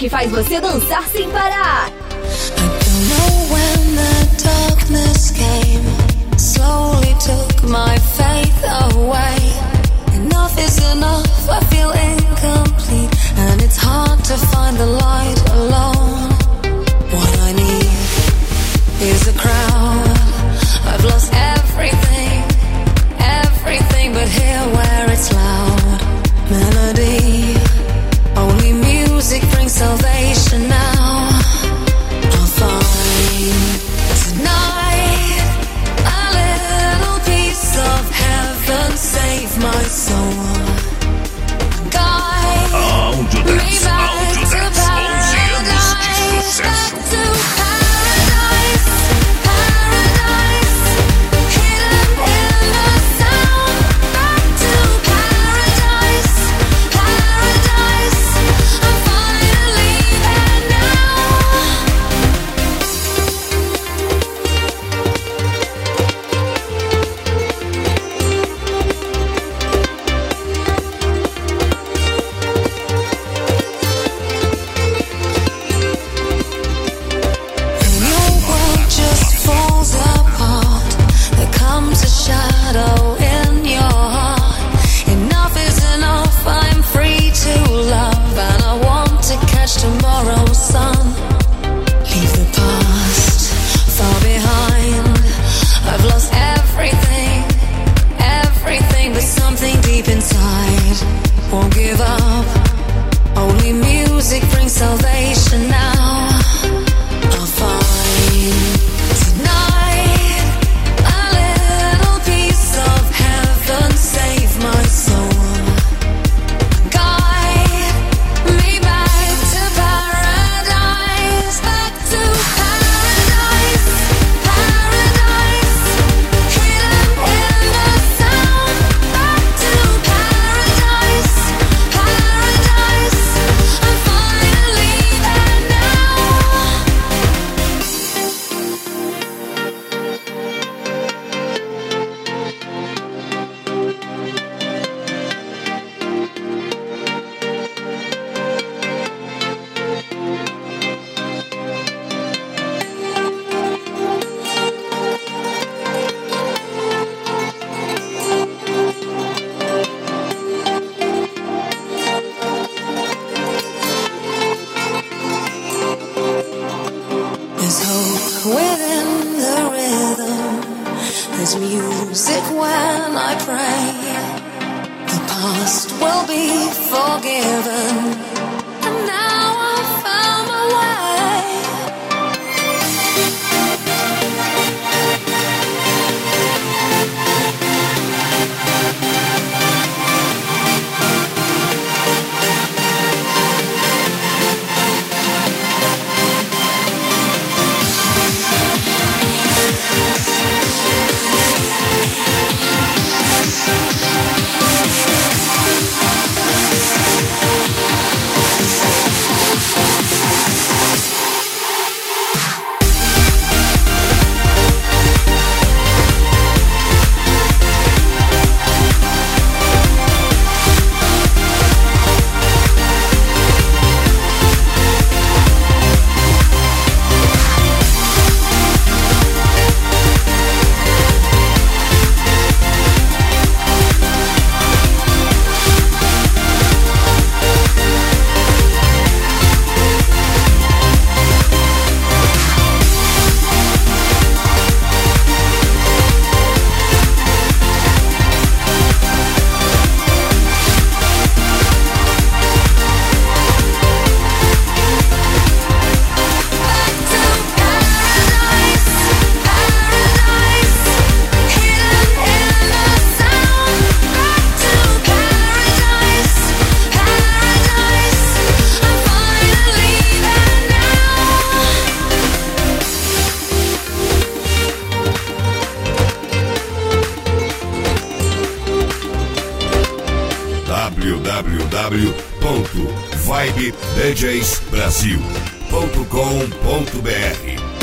que faz você dançar sem parar. I don't know when the darkness came, slowly took my faith away. Enough is enough, I feel incomplete, and it's hard to find the light alone. What I need is a crowd. I've lost everything, everything but here where it's loud. Melody, only music brings salvation now. I'll find tonight a little piece of heaven, save my soul. Guide me back to paradise, back to paradise, paradise, hidden in the sound. Back to paradise, paradise, I'm finally there now. When your world just falls apart, there comes a shadow in your heart. Enough is enough, I'm free to love, and I want to catch tomorrow's sun. Leave the past far behind. I've lost everything, everything but something deep inside. Won't give up, only music brings salvation now. I'll find tonight a little piece of heaven, save my soul. Guide me back to paradise, back to paradise, paradise, hidden in the sound. Back to paradise, paradise, I'm finally there now. There's hope within the rhythm. There's music when I pray. The past will be forgiven, and now I've found my way. www.vibedjsbrasil.com.br